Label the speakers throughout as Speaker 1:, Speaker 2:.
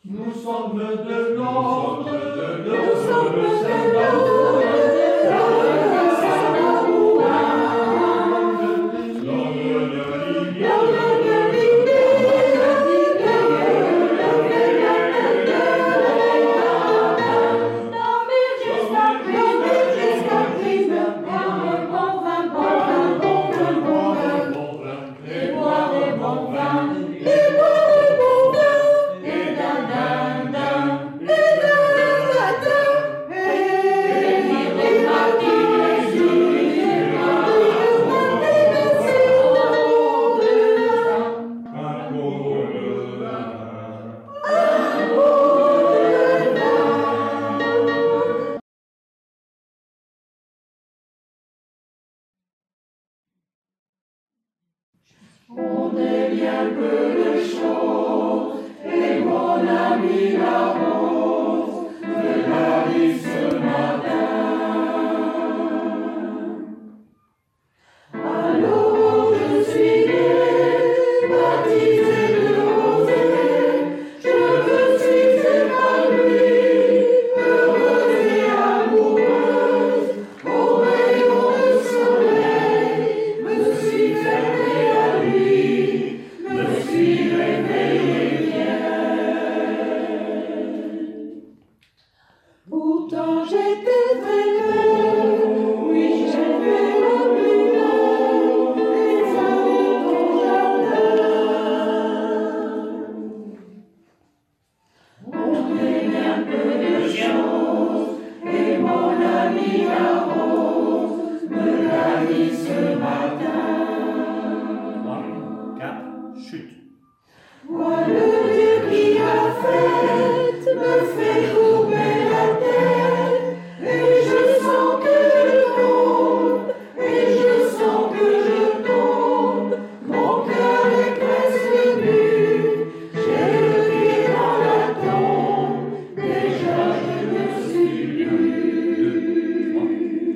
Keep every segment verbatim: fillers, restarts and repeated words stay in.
Speaker 1: Nous sommes de l'ordre de
Speaker 2: Nous sommes de l'ordre On est bien peu de choses, et mon ami la rose me l'a dit ce matin. Alors je suis née, baptisée de rosée, je me suis épanouie, heureuse et amoureuse, au rayon du soleil, me suis fermée la nuit, me suis réveillée vieille. Pourtant j'étais très belle, oui j'étais la plus belle, les fleurs de ton jardin. On est bien peu de choses, et mon ami la rose me l'a dit ce matin.
Speaker 1: Chute.
Speaker 2: Moi le Dieu qui a fait me fait courber la tête, et je sens que je tombe, et je sens que je tombe, mon cœur est presque nu, j'ai le pied dans la tombe, déjà je ne suis plus.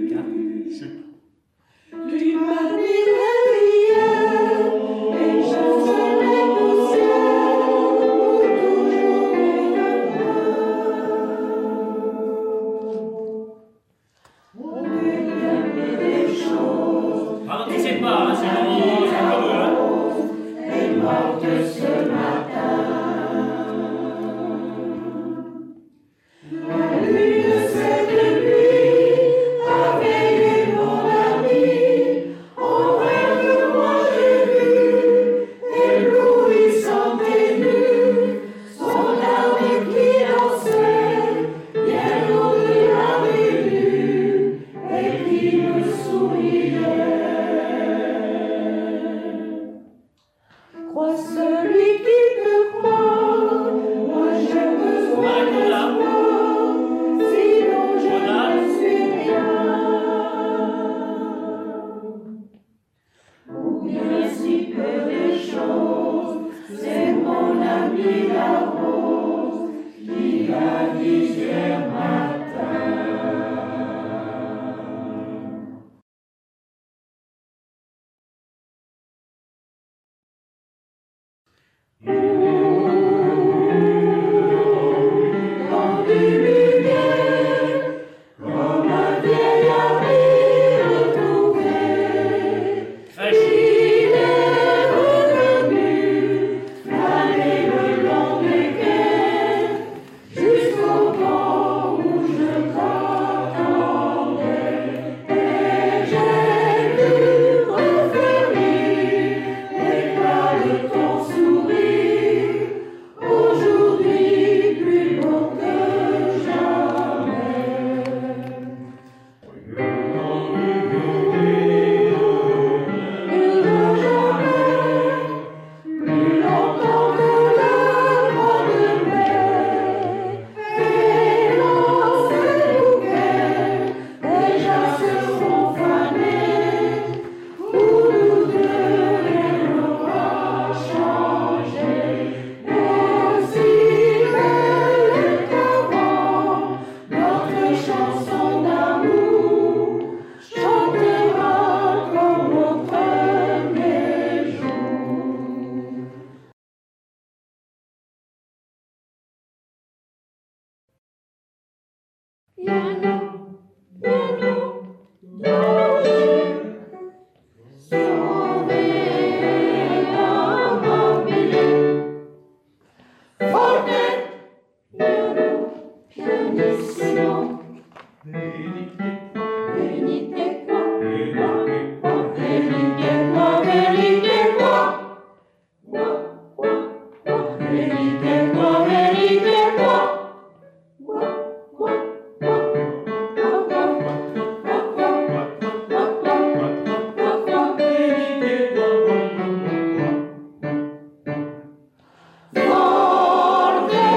Speaker 2: piano, piano, dolce, suave, amabile, forte, piano, pianissimo, venite qua, venite qua, venite qua, venite qua, qua, qua, qua, venite qua, venite qua, qua, qua, qua, qua, qua, qua, qua, qua, qua, qua, venite qua, forte.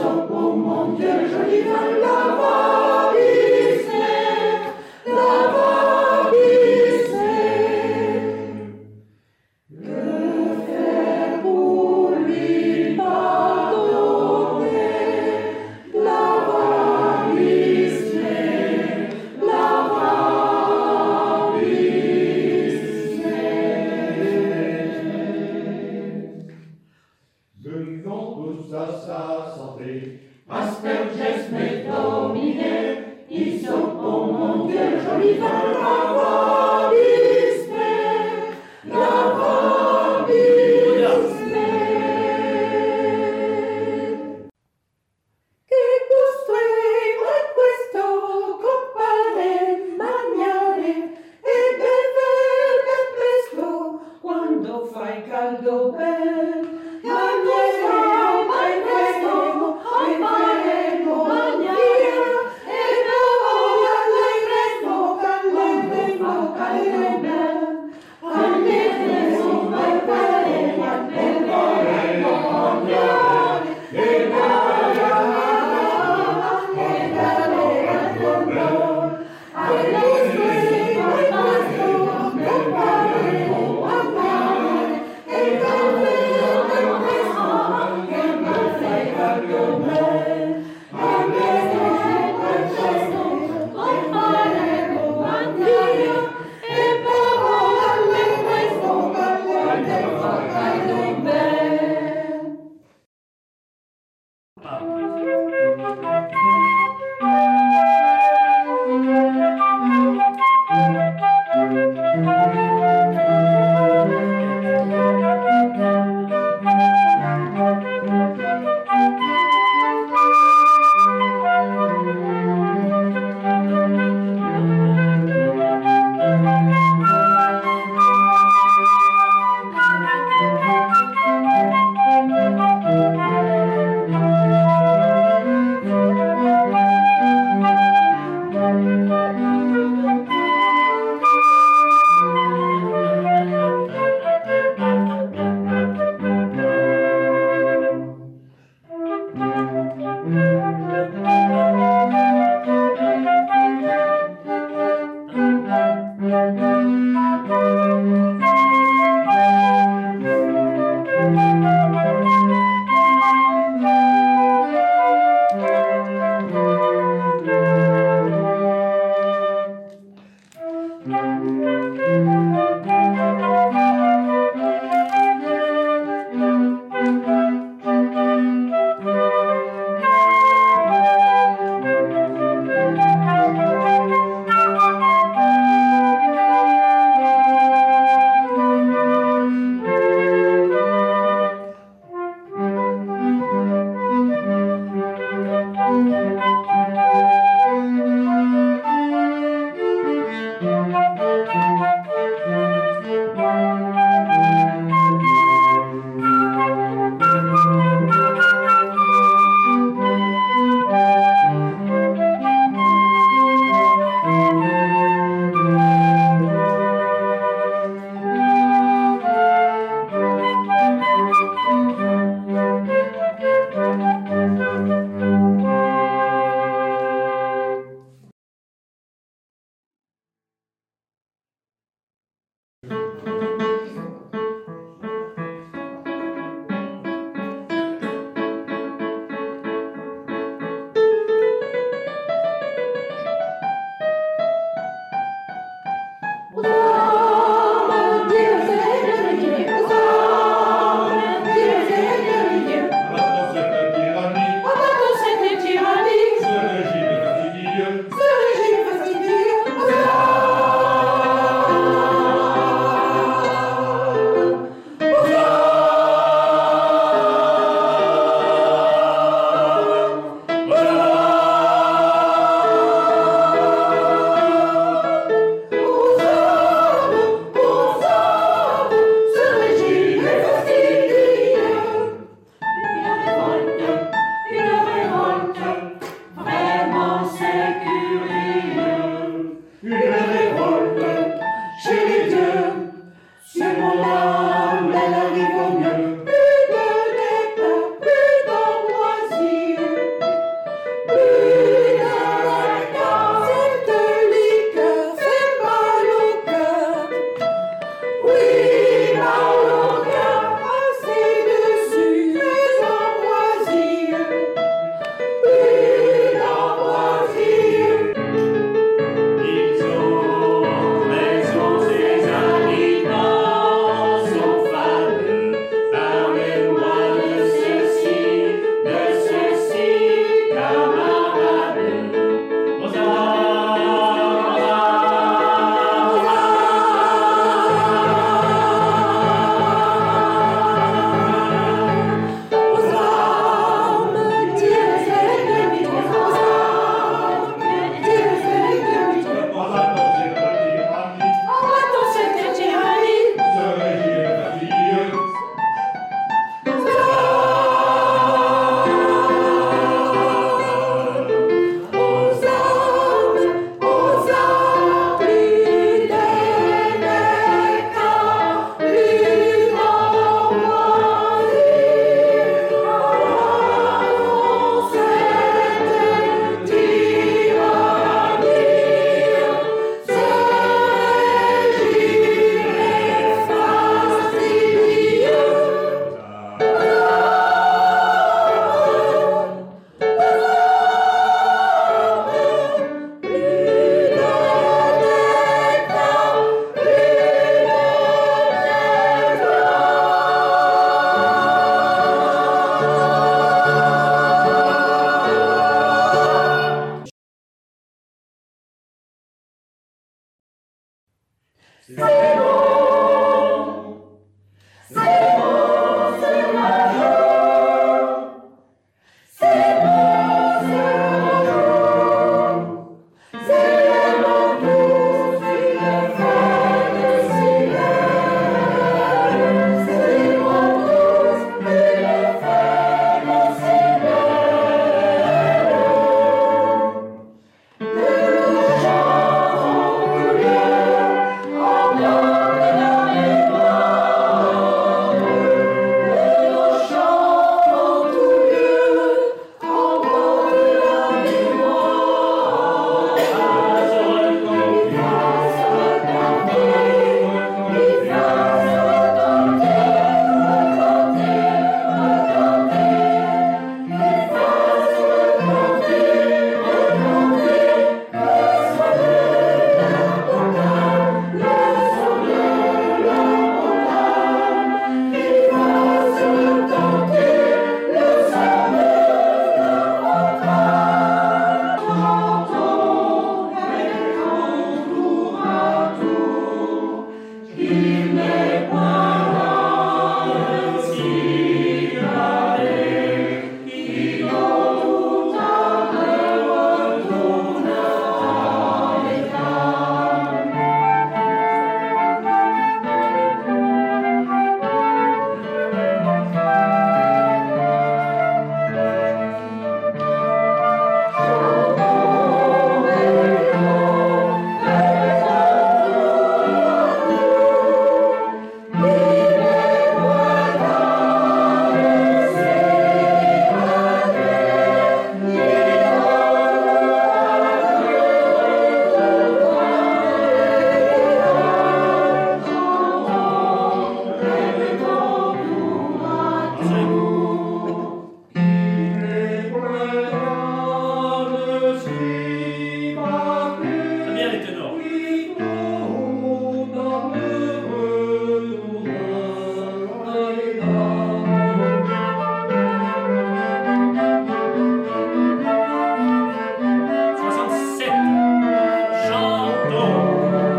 Speaker 2: Hysope, oh mon Dieu, joli vin, lavabissez, lavabissez. Que faire pour lui pardonner? Lavabissez, lavabissez.
Speaker 1: Venons tous à sa santé.
Speaker 2: Asperges mais dominés, Hysope, oh mon Dieu, joli vin, lavabissez, lavabissez. Che gusto è questo coppare mangiare e bever ben presto quando fai caldo ben. Mangiare, fai presto, faremo mangiare e poi alle presto calderemo, calderemo, calderemo, fai faremo, faremo mangiare e poi C'est bon, c'est bon, c'est majeur. C'est bon, c'est majeur. C'est vraiment tous une fête si belle. C'est vraiment tous une fête si belle. Le chant en couleur, en blanc de la mémoire. Le chant en tout lieu, en blanc de la mémoire. Il va se retentir, il va se retentir, retentir, retentir. Il va se retentir, retentir, le son de la montagne, le son de la montagne. Il va se retentir, le son de la montagne. Chantons et tour à tour, il n'est point là le cigaret, qui dans tout âme retourne à l'état. Chantons et tour, et il n'est point là le cigaret, qui
Speaker 3: Très bien les ténors. soixante-sept. Chantons.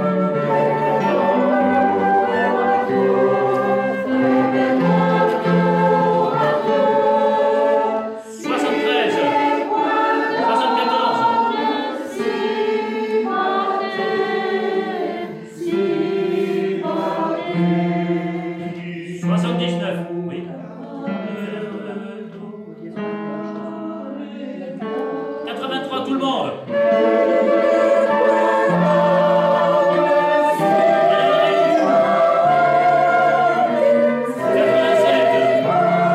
Speaker 3: soixante-treize. soixante-quatorze. soixante-dix-neuf. Oui. quatre-vingt-trois, tout le monde. quatre-vingt-sept.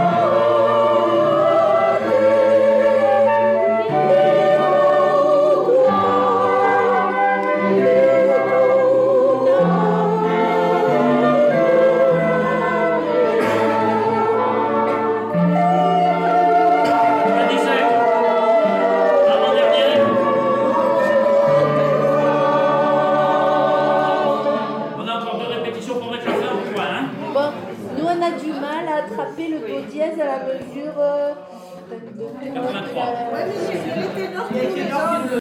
Speaker 3: quatre-vingt-dix-sept. Avant-dernier. On a encore deux répétitions pour mettre la fin au point, hein.
Speaker 4: Bon, nous on a du mal à attraper le do dièse à la mesure euh, de, de-
Speaker 3: quatre-vingt-trois.
Speaker 4: de la-